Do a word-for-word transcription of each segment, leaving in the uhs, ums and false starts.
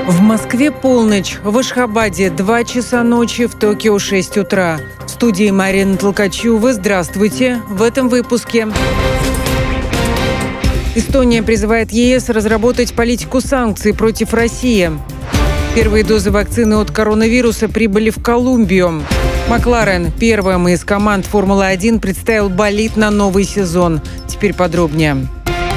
В Москве полночь, в Ашхабаде два часа ночи, в Токио шесть утра. В студии Марина Толкачева. Здравствуйте. В этом выпуске. Эстония призывает ЕС разработать политику санкций против России. Первые дозы вакцины от коронавируса прибыли в Колумбию. Макларен первым из команд Формулы один представил болид на новый сезон. Теперь подробнее.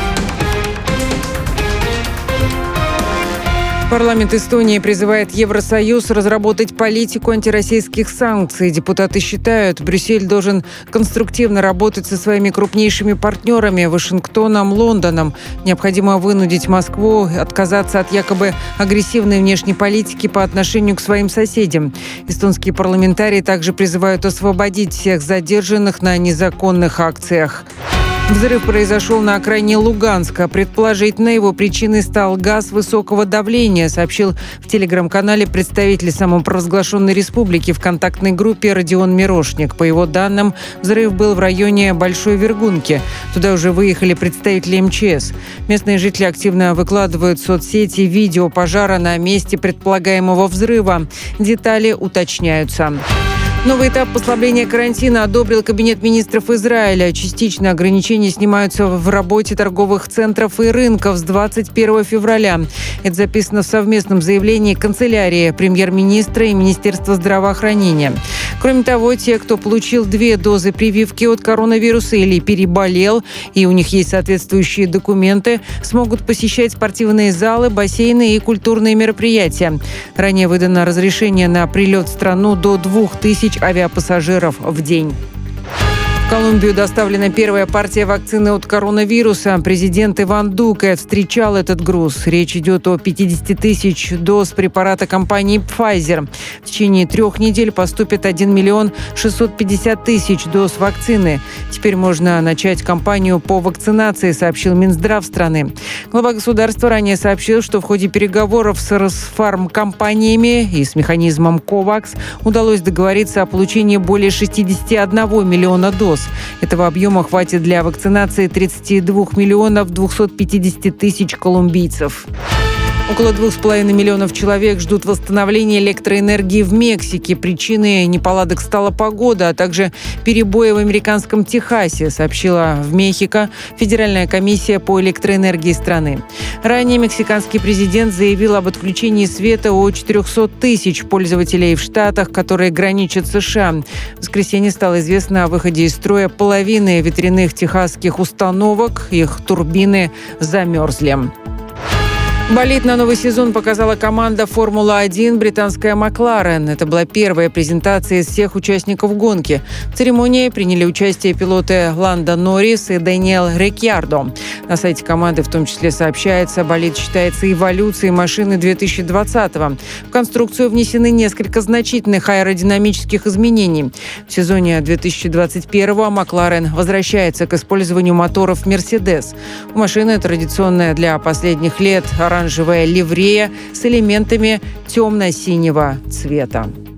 Парламент Эстонии призывает Евросоюз разработать политику антироссийских санкций. Депутаты считают, Брюссель должен конструктивно работать со своими крупнейшими партнерами – Вашингтоном, Лондоном. Необходимо вынудить Москву отказаться от якобы агрессивной внешней политики по отношению к своим соседям. Эстонские парламентарии также призывают освободить всех задержанных на незаконных акциях. Взрыв произошел на окраине Луганска. Предположительно, его причиной стал газ высокого давления, сообщил в телеграм-канале представитель самопровозглашенной республики в контактной группе Родион Мирошник. По его данным, взрыв был в районе Большой Вергунки. Туда уже выехали представители эм че эс. Местные жители активно выкладывают в соцсети видео пожара на месте предполагаемого взрыва. Детали уточняются. Новый этап послабления карантина одобрил Кабинет министров Израиля. Частично ограничения снимаются в работе торговых центров и рынков с двадцать первого февраля. Это записано в совместном заявлении канцелярии премьер-министра и Министерства здравоохранения. Кроме того, те, кто получил две дозы прививки от коронавируса или переболел, и у них есть соответствующие документы, смогут посещать спортивные залы, бассейны и культурные мероприятия. Ранее выдано разрешение на прилет в страну до двух тысяч авиапассажиров в день. В Колумбию доставлена первая партия вакцины от коронавируса. Президент Иван Дуке встречал этот груз. Речь идет о пятидесяти тысяч доз препарата компании Pfizer. В течение трех недель поступит один миллион шестьсот пятьдесят тысяч доз вакцины. Теперь можно начать кампанию по вакцинации, сообщил Минздрав страны. Глава государства ранее сообщил, что в ходе переговоров с Росфармкомпаниями и с механизмом ковакс удалось договориться о получении более шестидесяти одного миллиона доз. Этого объема хватит для вакцинации тридцати двух миллионов двухсот пятидесяти тысяч колумбийцев. Около двух с половиной миллионов человек ждут восстановления электроэнергии в Мексике. Причиной неполадок стала погода, а также перебои в американском Техасе, сообщила в Мехико Федеральная комиссия по электроэнергии страны. Ранее мексиканский президент заявил об отключении света у четырехсот тысяч пользователей в штатах, которые граничат с США. В воскресенье стало известно о выходе из строя половины ветряных техасских установок. Их турбины замерзли. Болид на новый сезон показала команда Формула один британская Макларен. Это была первая презентация из всех участников гонки. В церемонии приняли участие пилоты Ландо Норрис и Дэниэл Рикьярдо. На сайте команды в том числе сообщается, болид считается эволюцией машины две тысячи двадцатого. В конструкцию внесены несколько значительных аэродинамических изменений. В сезоне две тысячи двадцать первого Макларен возвращается к использованию моторов Мерседес. У машины традиционная для последних лет оранжевая ливрея с элементами темно-синего цвета.